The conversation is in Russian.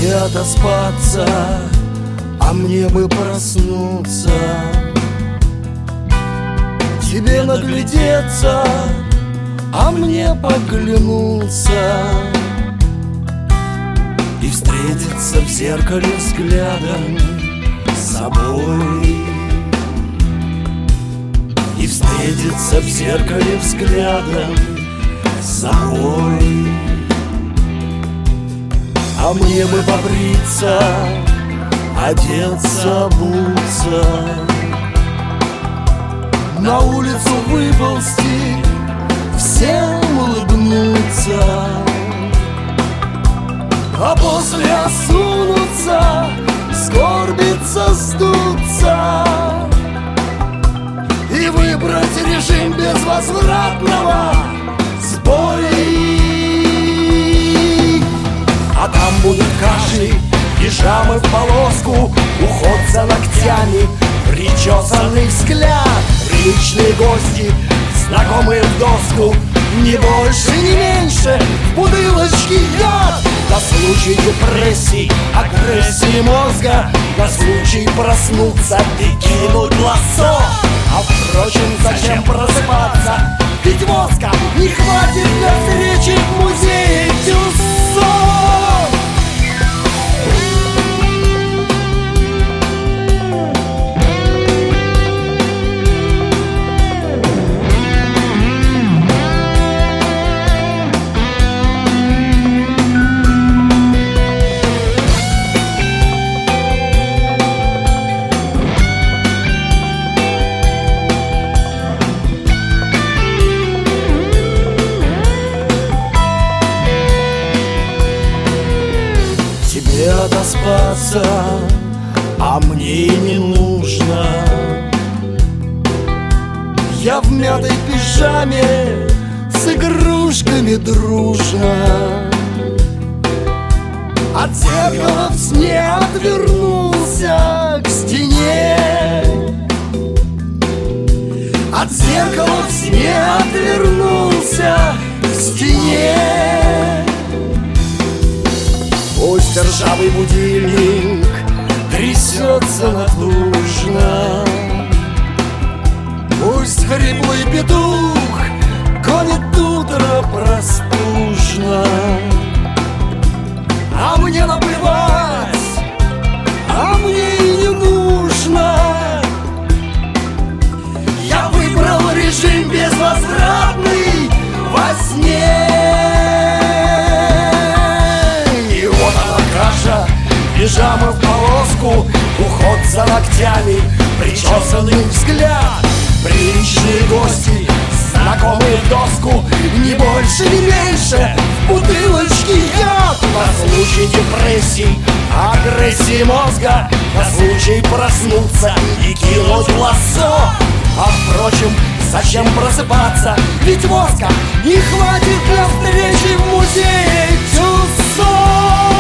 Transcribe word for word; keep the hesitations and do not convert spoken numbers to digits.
Тебе отоспаться, а мне бы проснуться, тебе наглядеться, а мне поглянуться, и встретиться в зеркале взглядом с собой. И встретиться в зеркале взглядом с собой. А мне бы побриться, одеться, обуться, на улицу выползти, всем улыбнуться, а после осунуться, сгорбиться, сдуться и выбрать режим безвозвратного сбоя. А там будут каши, пижамы в полоску, уход за ногтями, причесанный взгляд, приличные гости, знакомые в доску, не больше, не меньше, в бутылочке яд. На случай депрессии, агрессии мозга, на случай проснуться и кинуть лассо. А впрочем, зачем просыпаться? Ведь мозга не хватит для встречи в музее Тюссо. Тебе отоспаться, а мне не нужно. Я в мятой пижаме с игрушками дружно. От зеркала в сне отвернулся к стене. От зеркала в сне отвернулся к стене. Пусть ржавый будильник трясется натужно, пусть хриплый петух гонит утро простужно, а мне наплевать, а мне и не нужно. Я выбрал режим безвозвратный во сне. Пижама в полоску, уход за ногтями, причесанный взгляд, приличные гости, знакомые в доску, не больше, не меньше, в бутылочке яд. На случай депрессии, агрессии мозга, на случай проснуться и кинуть лассо. А впрочем, зачем просыпаться? Ведь мозга не хватит для встречи в музее Тюссо.